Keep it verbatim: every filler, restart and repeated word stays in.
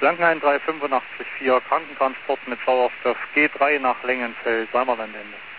Blankenhain drei fünf acht vier, Krankentransport mit Sauerstoff G drei nach Lengenfeld, Weimerlandende.